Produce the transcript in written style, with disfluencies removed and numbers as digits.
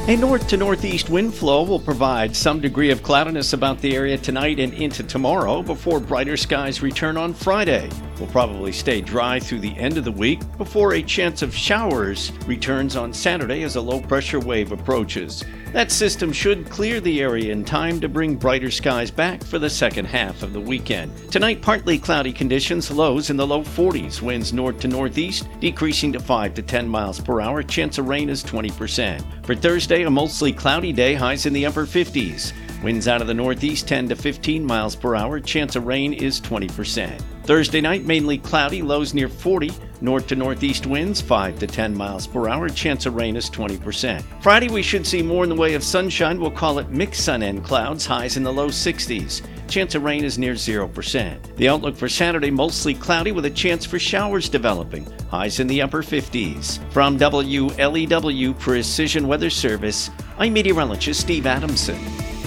A north to northeast wind flow will provide some degree of cloudiness about the area tonight and into tomorrow before brighter skies return on Friday. We'll probably stay dry through the end of the week before a chance of showers returns on Saturday as a low pressure wave approaches. That system should clear the area in time to bring brighter skies back for the second half of the weekend. Tonight, partly cloudy conditions, lows in the low 40s, winds north to northeast, decreasing to 5 to 10 miles per hour, chance of rain is 20%. For Thursday, a mostly cloudy day, highs in the upper 50s. Winds out of the northeast 10 to 15 miles per hour, chance of rain is 20%. Thursday night, mainly cloudy, lows near 40. North to northeast winds 5 to 10 miles per hour, chance of rain is 20%. Friday, we should see more in the way of sunshine. We'll call it mixed sun and clouds, highs in the low 60s. Chance of rain is near 0%. The outlook for Saturday, mostly cloudy with a chance for showers developing, highs in the upper 50s. From WLEW Precision Weather Service, I'm meteorologist Steve Adamson.